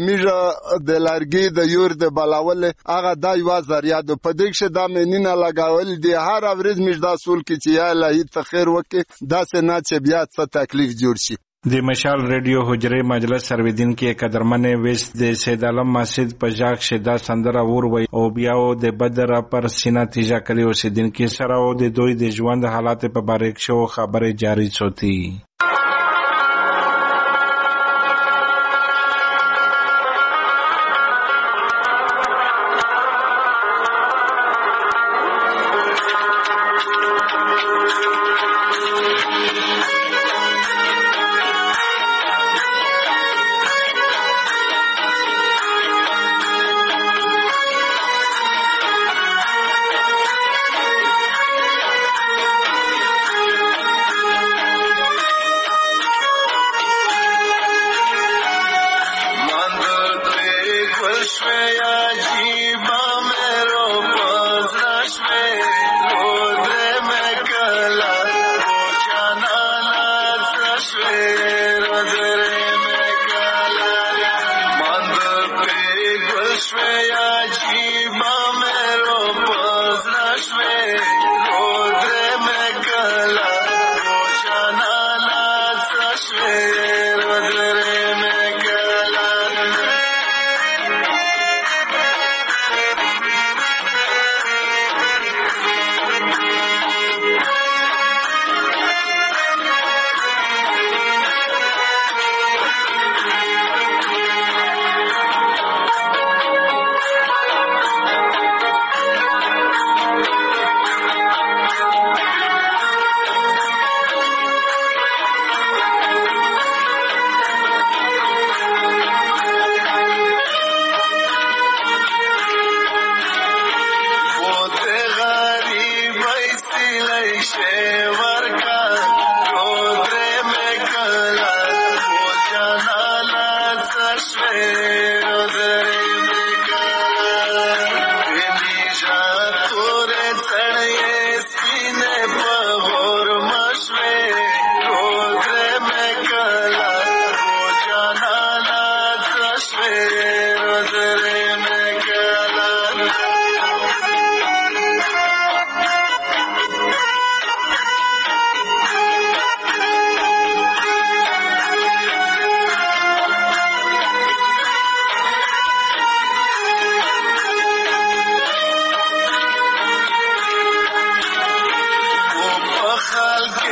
یمیږه د لارګي د یور د بلاول هغه د یو ذریعہ د پدېښه د منینه لگاول دی هر ورځ مش د اصول کې چې یا الله ته خیر وکي دا څه نه چې بیا څه تکلیف جوړ شي د مشال ریډیو حجره مجلس سرویدین کې قدرمن ویست د سید عالم مسجد په ځاګ شدا سندره وروي او بیاو د بدر پر سینا تیجا کلی اوسیدین کې سره او د دوی د ژوند حالات په باره کې شو خبره جاری شوتي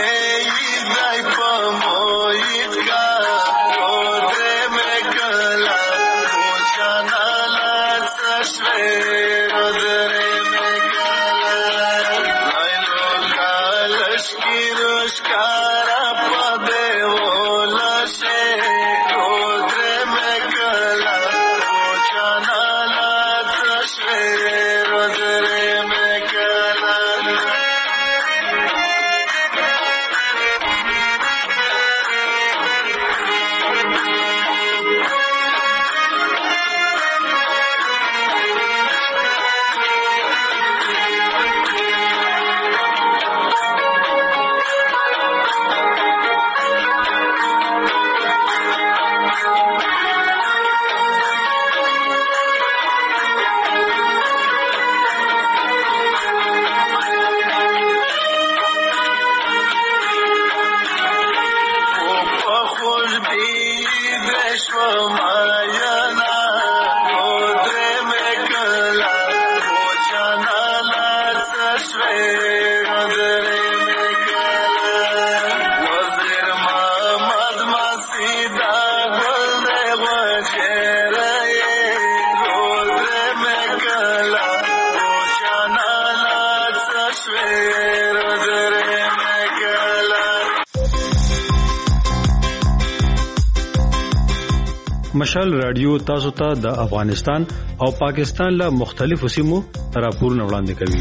مشال رادیو تاسو ته د افغانستان او پاکستان له مختلفو سیمو راپورونه وړاندې کوي.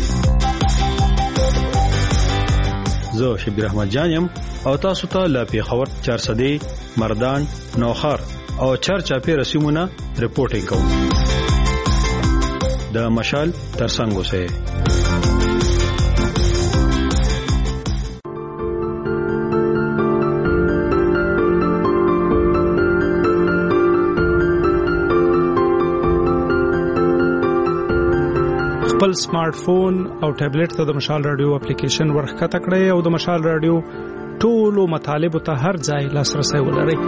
زه شبیر احمد جانم او تاسو ته له پیښور چارسدې مردان نوخار او چارچاپې رسیمونه رپورټینګ کوم. د مشال ترڅنګ اوسئ. خپل سمارټ فون او ټابلیټ ته د مشال رادیو اپلیکیشن ورخکته کړئ او د مشال رادیو ټولو مطالبه ته هر ځای لاسرسي ولرئ.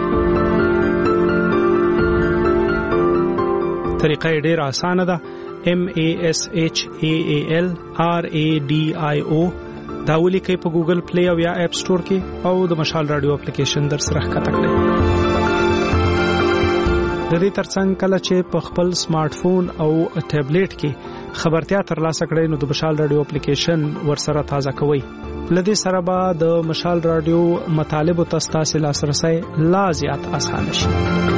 طریقه ډیره اسانه ده. M A S H A A L R A D I O دا ولیکئ په ګوګل پلی او یا اپ سٹور کې او د مشال رادیو اپلیکیشن در سره ښکته کړئ. د دې ترڅنګ کله چې په خپل سمارټ فون او ټابلیټ کې خبرتیا ترلاسه کړئ نو د مشال رادیو اپلیکیشن ورسره تازه کوئ. لدې سره به د مشال رادیو مطالبه تاسو لاسرسي لا زیات اسانه شي.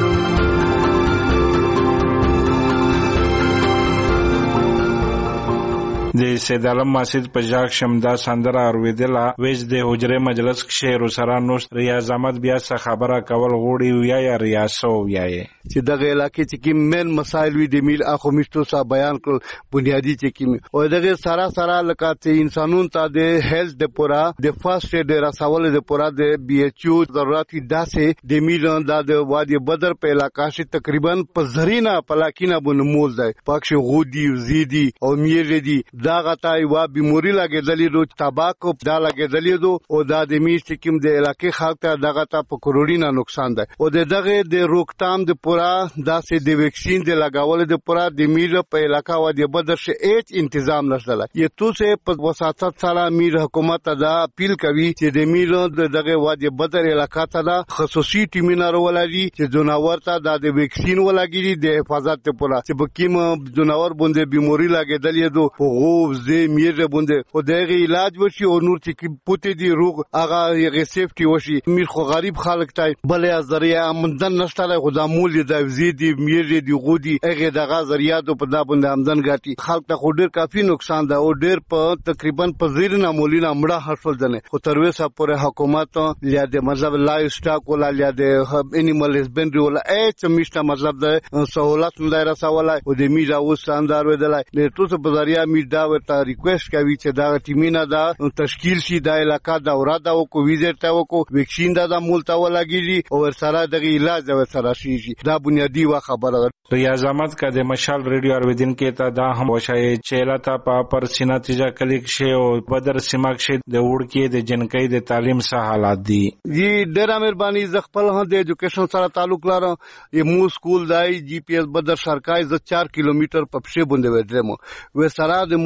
د سید عالم مسجد په ځاګ شمدا سندره اوریدله وېج د حجره مجلس کې شعر سره نو ریاض احمد بیا څه خبره کول غوړي ویا یا ریاسو ویاي چې دغه علاقې چې کوم من مسایل وی د میل اخو مشتو صاحب بیان کړ بنیادی چې کوم او دغه سارا سارا لکه چې انسانون ته د هیلث د پورا د فرست ایډ رسول د پورا د بي ایچ یو ضرورتي داسې د میل د وادي بدر په علاقې شي تقریبا په زرینا پلاکینا بنمول دی پښه غودي زیدي او میر دي دا غتای وا بیموري لګیدلې دو تباکو دا لګیدلې دو او دا د میشت کوم د علاقې خلک ته دغه ته په کروڑینا نقصان ده او دغه د روکتام د پورا داسې د ویکسین د لګاول د پورا د میر په علاقې و د بدر شه هیڅ تنظیم نشته. یی تو سه په وساتت سره میر حکومت دا اپیل کوي چې د میر دغه و د بدر علاقې ته دا خصوصي ټیمینار ولري چې جناور ته د ویکسین ولګي د حفاظت ته پورا چې په کیم جناور باندې بیموري لګیدلې دو او زه میره باندې او دغه علاج وشي او نور چې پوتې دی روغ هغه یې سیفټي وشي. میر خو غریب خلک ته بلې ذریعہ آمدن نشته له خدا مول دی زیدي میره دی غودي هغه دغه ذریعہ په دا باندې آمدن غاټي خلک ته خو ډیر کافي نقصان ده او ډیر په تقریبا په زیر نه مولینا مړه حاصل ده خو تر وسه پورې حکومت لیا د مذهب لایف سټاک ولا لیا د انیمل هسبندري ولا اچ میشته مذهب ده سہولت نه رسولای او د میرا او ستاندار ودلای له توسه په ذریعہ می دا ورته ریکوست کوي چې دا ټیمینه دا تشکیل شي د علاقې دا اوراده او کو ویزټ تا او کو ویکسین دا د مولتا ولګي او سره د علاج او سره شي دا بنیادی وا خبره ده. ریاض احمد کا د مشال ریډیو اوریدن کې تا دا هم وشای چیلا تا په پر سینا تیجا کلیک شی او بدر سیماک شی د وړ کې د جنکۍ د تعلیم سره حالات دي. جی ډیره مهرباني ز خپل هم د ایجوکیشن سره تعلق لرم. ی مو سکول دای جی پی ایس بدر سرکای ز چار کیلومتر په پښه باندې ودرمو و سره د مو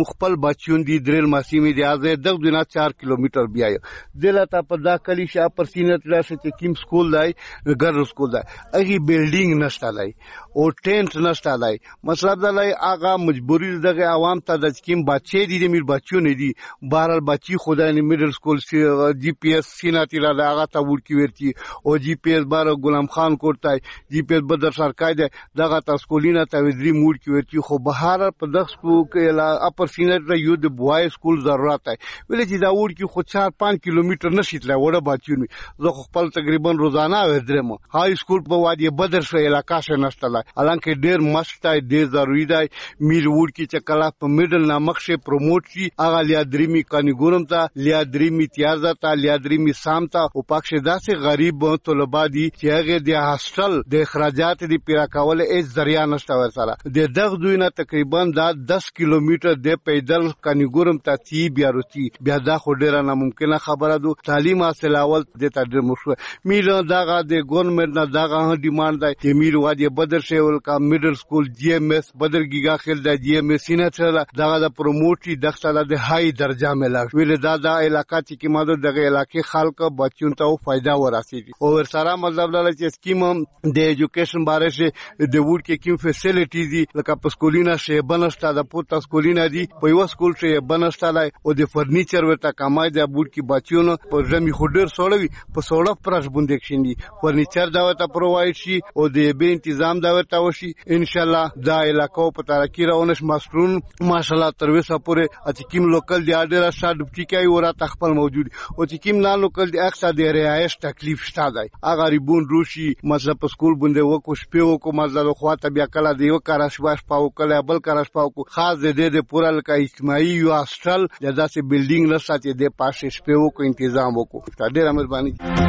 خپل بچیون دي درل ماسیمي دي ازه دغه دنا چار کیلومتر بیا دلته په دا کلی شا پر سینت راشه چې کیم سکول دی ګر سکول دی اغي بلډینګ نشته لای او ټینټ نشته لای مطلب دا لای هغه مجبوری دغه عوام ته د کیم بچی دي میر بچیون دي بهرال بچی خدای نه میډل سکول جی پی ایس سیناتی را هغه ته ورکی ورتی او جی پی ایس بار غلام خان کوټای جی پی ایس بدر سرکای دغه تا سکولینا ته ودری موډ کی ورتی خو بهار په دغه سکول کې لا اپر سینټ را یو د بوای سکول ضرورت ہے ولې چې دا وړ کی خو چار پانچ کیلومتر نشیتله وړه بچیونه زه خپل تقریبا روزانه ودرم های سکول په وادي بدر شو علاقہ شه نشتله الانکه ډیر مست دی ډیر ضروری دی میر وړ کی چې کلا په میډل نامخ شه پروموټ شي هغه لیا دریمی کانی ګورم ته لیا دریمی تیازه ته لیا دریمی سامتا او پښه داسې غریب طلبه دي چې هغه د هاستل د اخراجات دی پیرا کول هیڅ ذریعہ نشته ورسره د دغه دوی نه تقریبا دا دس کیلومتر د پیدل کانی ګورم ته تی بیا روتی بیا دا خو ډیره ناممکنه خبره ده تعلیم حاصل اول د تدر مشو میل داغه د ګورنمنت نه داغه ډیماند دی چې میل وادي بدر شول کا میډل سکول جی ایم ایس بدر گیگا خل د جی ایم ایس نه تر داغه د پروموټي دغه د های درجه ملا ویل دا د علاقې چې ماده دغه علاقې خلک بچون ته فائدہ ورسېږي او ورسره مطلب لاله چې سکیم د ایجوکیشن باره شه د وډ کې کوم فیسیلیټیز دي لکه په سکولینا شه بنستا د پوتا سکولینا دي په یو سکول شه بنستا لای او د فرنیچر ورته کمای د وډ کې بچیونو په زمي خډر سولوي په سوړه پرش بوندې کښندي فرنیچر دا ورته پرووایډ شي او د به تنظیم دا ورته وشي ان شاء الله دا علاقې په ترقی راونش ماسترون ماشاءالله تر وسه پورې چې کوم لوکل دی اډر شاد ټیکای ورا تخپل موجود او چې کوم نه لوکل دی اکثر د رهایش تکلیف شته دی هغه ریبون روشي مطلب په سکول باندې وکو شپو کو مطلب خواته بیا کله دی یو کارش واش پاو کله بل کارش پاو کو خاص دې د پورا لکه اجتماعي یو هاستل د داسې بلډینګ نه ساتي د پاسه شپو کو تنظیم وکړو ډېر مهرباني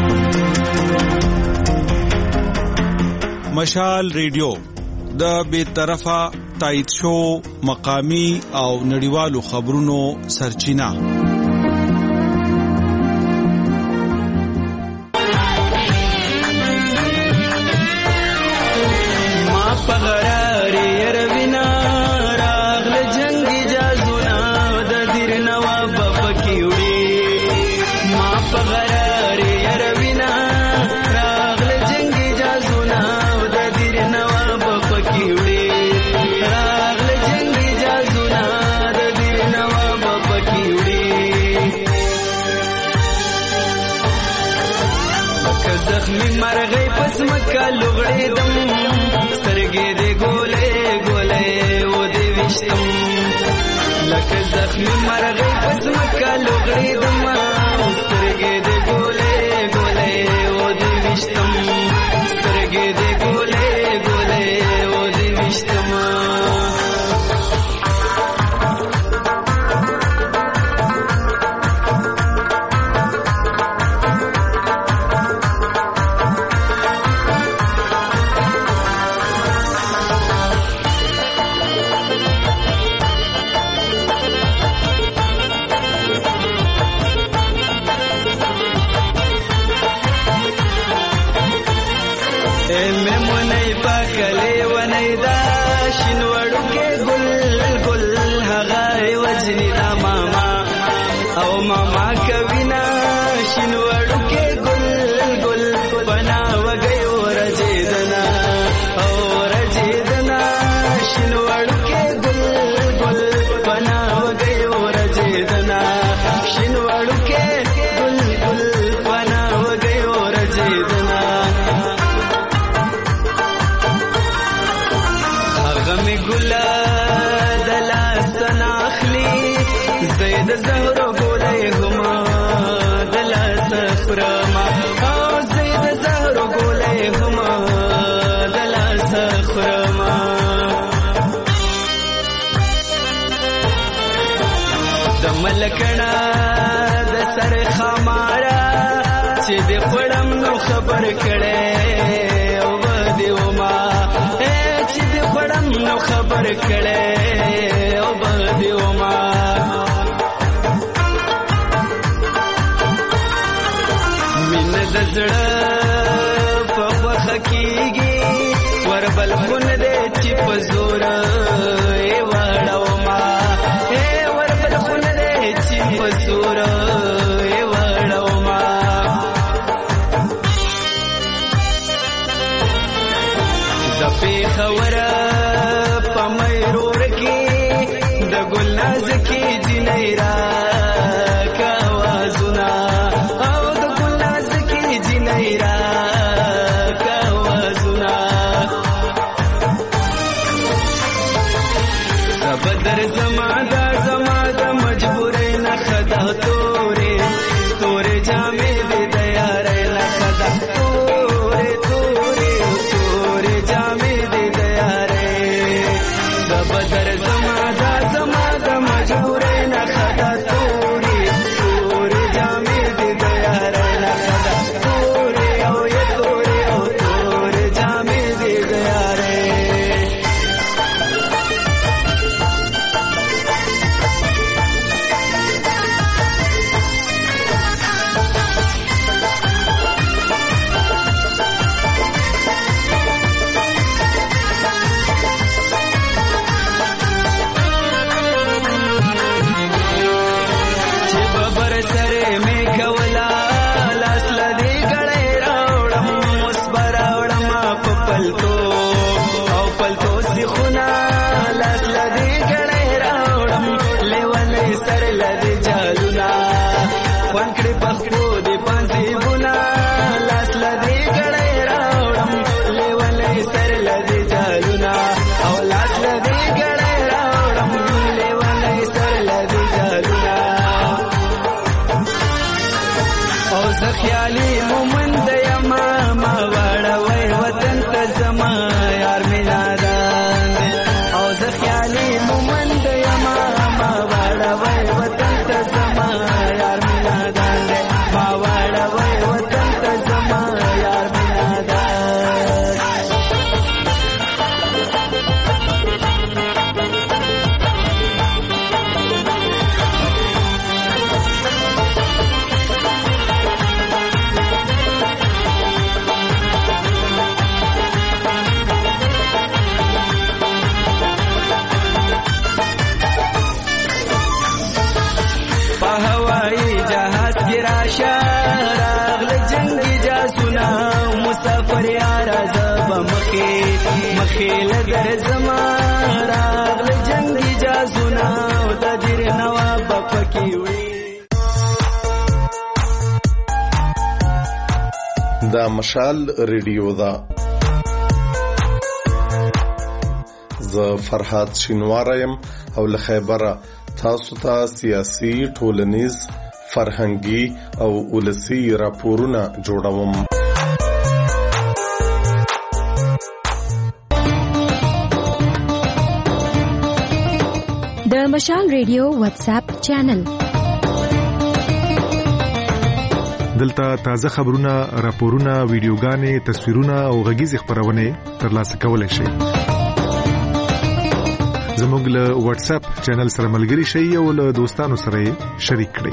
مشال ریډیو د بے طرفه تایید شو مقامی او نړیوالو خبرونو سرچینه زخمی مرغی پسمکا لغری دما سترگی دے گولے گولے او دی وشتم سترگی دے گولے گولے او دی وشتم ملکنا د سر خمارا چې د خړم نو خبر کړي او دیو ما چې د خړم نو خبر کړي او دیو ما مين د زړه په وخت کېږي وربل خون دې چې په زور ای وړاو ما خیالي مومند یما ما واړوي وطن ته زما یار میلادان او زه خیالي مومند یما ما واړوي وطن ته زما یار میلادان ما واړوي وطن ته زما یار میلادان مخیل در زما راغل جنگی جازونا او د دیر نواب پکی وی دا مشال ریډیو دا زه فرحات شینوارم او له خیبره تاسو ته سیاسي ټولنیز فرهنګي او ولسی راپورونه جوړوم د مشال ریډیو واتس اپ چینل دلته تازه خبرونه، راپورونه، ویډیوګانې، تصویرونه او غږیز خبرونه ترلاسه کولای شئ. زموږ له واتس اپ چینل سره ملګري شئ او له دوستانو سره شریک کړئ.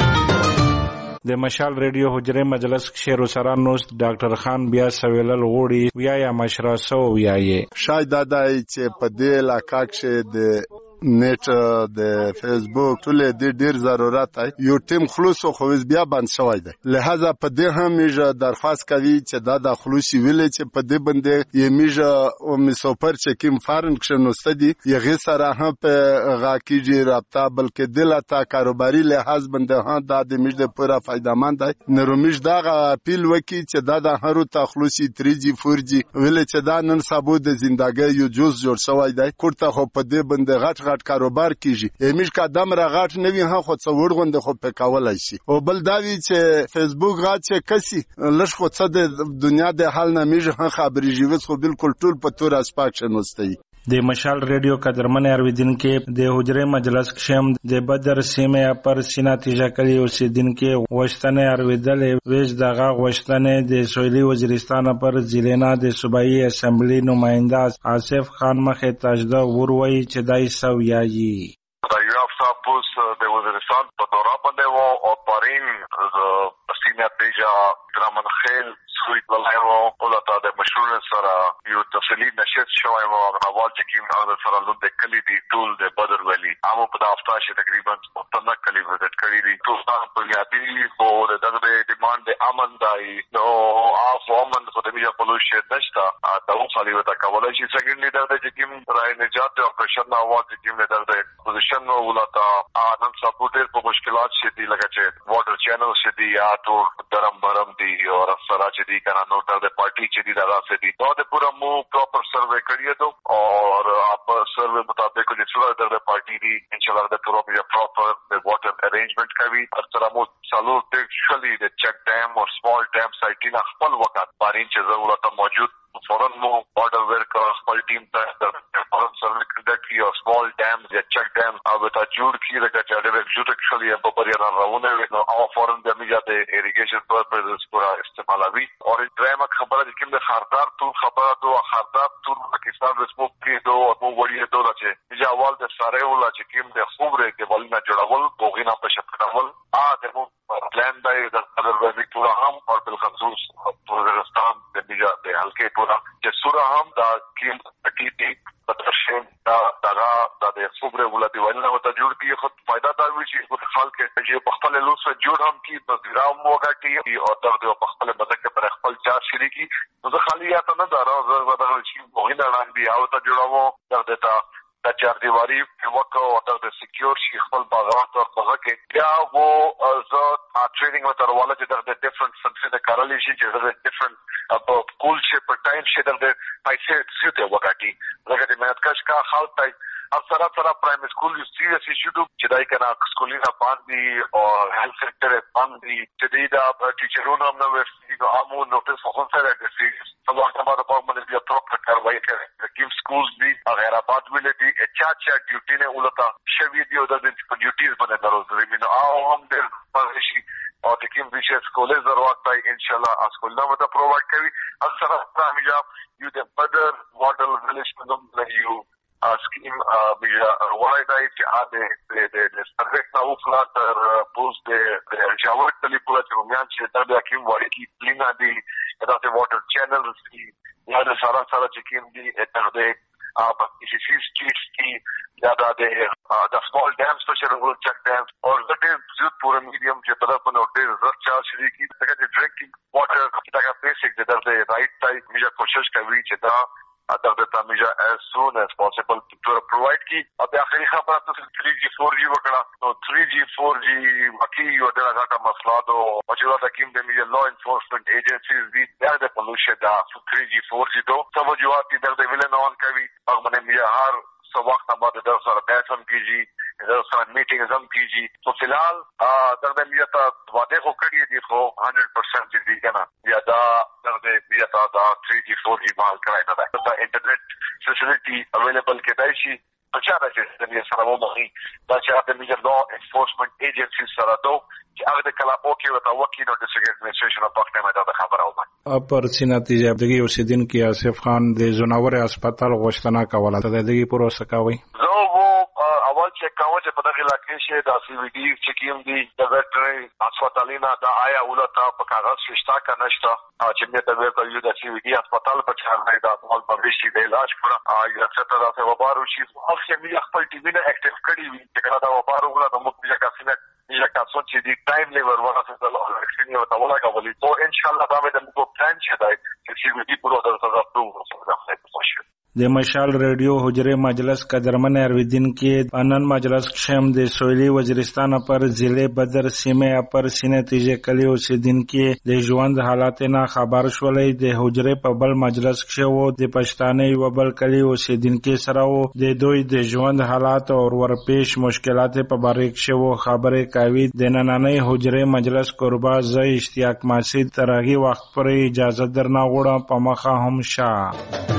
د مشال ریډیو حجره مجلس شعر و سرانوست ډاکټر خان بیا سویلل غوړي ویا یا مشره سو ویا یې شاید دادای چې په دې علاقې کې د نیټ د فیسبوک ټول د ډیر ضرورت دی یو ټیم خلوص خو بیا بند شوی دی لہذا په دې هم میجه درخواست کوي چې دا د خلوصي ویل چې په دې باندې یې میجه او مسوپر چې کیم فارن کښنوسته دي یغه سره هم په غاکیږي رابطه بلکې دلته کاروباري لحاظ باندې هم د میجه پورا فائدمن دی نرومیج دا اپیل وکي چې دا د هرو تخلوصي تری جی فور جی ویل چې دا نن سبو د ژوندۍ یو جز جوړ شوی دی کوړه خو په دې باندې غټ غټ کاروبار کیږي امیش قدم را غټ نوی هم خو څو ورغونده خو په کولای شي او بل دا وی چې فیسبوک غټ چې کسي لږ خو څه د دنیا د حال نه میږي خبري جیوس خو بالکل ټول په تور اسپاک شنوستي د مشال ریډیو قدرمن ارویدین کې د حجره مجلس کشم د بدر سیمه پر سینا تیجا کلی اوسیدین کې وشتنه ارویدل ویج دغه وشتنه د سویلی وزیرستان پر ضلعنا د صوبایي اسمبلی نماینده آصف خان مخه تاجدا وروي چې دای سو یایي پوس د وزیرستان په دورا باندې وو او پارین سینا تیجا درمن خیل سویت ولایو ولته د مشهور سره یو تفصیلی نشست شوی او اول چې کوم هغه سره لود د کلی دی ټول د بدر ویلي امو په دافتا چې تقریبا څلور کلی وزټ کړی دي ټول په یادی او دغه د ډیماند د امن دای نو اف ومن په دې په لوشه نشتا دا و خالي وتا کولای شي سګین لیډر د چې کوم راي نجات او پرشن اواز چې کوم لیډر د پوزیشن نو ولتا نن سپورټر په مشکلات شي دي لکه چې واټر چینل شي دي یا ټول درم برم دي او سره چې دي کنه نو تر د پارټي چې دي دا څه دي نو د پورا مو پراپر سروے کړی ته او اپ سروے مطابق چې څلور د پارټي دي ان شاء الله د پراپر پراپر د واټر ارینجمنت کوي تر سره مو چالو ټیکچولی د چک ډیم او سمال ډیم سایټینه خپل وخت باندې چې ضرورت موجود فورن مو بارډر ورک خپل ټیم ته فورن سروے کړی او سمال ډیم یا چک ډیم او ته جوړ کړي د چاډر ایکزیکټیولی په بریان راونه نو او فورن د میجاته اریګیشن پرپزز پورا استعمالوي او درېمه خبره چې کوم د خاردار تو خبره تو خاردار تو پاکستان ریسپوبلیک دو او وړي ته چې چې اول د ساره ولا چې کوم د خوبره کې ولنه جوړول دوغینا په شکل ا دمو پلان دی د اذر ویکټورا هم او بل خصوص وزیرستان د میجا د هلکې پورا چې سورا هم دا کیم ټی ټی پترشن دا دا د خوبره ولادي ولنه وته جوړ کی خو فائدہ دا وی چې په خلک چې په خپل لوس جوړ هم کی د ګرام وګټي او تر دې په خپل بدکه پر خپل چا شریکی نو خالی یا ته نه دا راځي ودغه شي وګینه لاندې او ته جوړاوو د دې د چار دیواری په وکړو او د سکیور شي خپل باغات او هغه کې بیا وو زه ټریننګ وترواله چې د ډیفرنٹ فنکشن د کارلې شي چې د ډیفرنٹ په کول شي په ټایم شي د پیسې زیاته وکړي لکه د مهنت کش کا خالت سره سره پرایمری سکول یو سیریس ایشو چې دای کنه سکولینه باندې او هیلث سیکټر باندې چې دا ټیچرونو هم نو ورسي نو امو نوټس خو سره د سیریس سبا سبا د پاک باندې بیا ترک کاروایی کوي د کیم سکولز دی غیر آباد ولدي اچا اچا ډیوټي نه ولتا شوی دی او د ډیوټیز باندې دروځي مینه او هم د پرشي او د کیم ویشس کولز ضرورت دی ان شاء الله اسکول نو ته پرووایډ کوي اکثر اسلامي جاب یو د بدر ماډل ویلیج په یو سکیم بیا وای دی چې د د سبجیکټ او فلاتر پوسټ د جاوت تلی په چې موږ چې د کیم وایي کې لینا دی دا د واټر چینلز دی یا د سارا سارا چې کیم دی اتر د اب چې سی سټریټس کی یا د د سمال ډیمز په شر ول چک ډیمز او د دې زیات پورا میډیم چې په په نوټ ډیر زر چا شری کی څنګه د ډرینکینګ واټر دا بیسیک د د رائټ ټایپ میجا کوشش کوي چې دا ادر د تامیجا as soon as possible to provide کی او د اخري خبره ته three G four G وکړه نو three G four G مکی یو د هغه مسله دو او چې دا کوم د میجا law enforcement agencies دي دا د پولوشن دا three G four G دو توجهات دي د ویلن اون کوي هغه باندې میجا هر سو وخت بعد د سره بحث هم کیږي د سره میټینګ هم کیږي تو فلحال د د میجا ته واده خو کړی دي خو one hundred percent دي کنه یا دا د میجا ته دا three G four G مال کړای نه ده دا انټرنیټ فیسیلیټي اویلیبل کېدای شي په چا راځي د میجا سره ومغي دا چې د میجا law enforcement agencies سره دو چې هغه د کلا اوکي وتا وکی نو د سیګریټ administration په وخت کې دا خبره ومه اپر سیناتیجه دغه اوسیدونکو آصف خان د زناور هسپتال غوښتنه کوله ته دغه پروسه کوي زه وو اول چک کاوه چې په دغه علاقې کې د سی وی ډی چې کیم دی د ویټرنری هسپتالینا د آیا ولتا په کاغذ شتا کا نشتا چې مې ته ویل یو د سی وی ډی هسپتال په چار نه دا مال پبلشي د علاج کړه آیا څه ته دا وبارو شي او چې مې خپل ټي وی نه اکټیو کړی وي چې دا وبارو غلا د مخ بیا کاسینه یا کاسو چې دی ټایم لیور ورته د الله اکسپینیو ته ولا کوي او ان شاء الله دا مې د مو پلان چې دا چې سی وی ډی پرو درته راځو ورسره د مشال ریډیو حجره مجلس قدرمن ارویدین کې انن مجلس شم د سویلی وزیرستان پر ضلع بدر سیمه پر سینتیجه کلی اوسیدین کې د ژوند حالات نه خبر شولې د حجره په بل مجلس کې وو د پښتانه و بل کلی اوسیدین کې سره وو د دوی د ژوند حالات او ورپېش مشکلات په باره کې وو خبره کوي د نننۍ حجره مجلس قربا ز اشتیاق مسجد ترغي وخت پر اجازه درنه غوړه په مخه هم شاه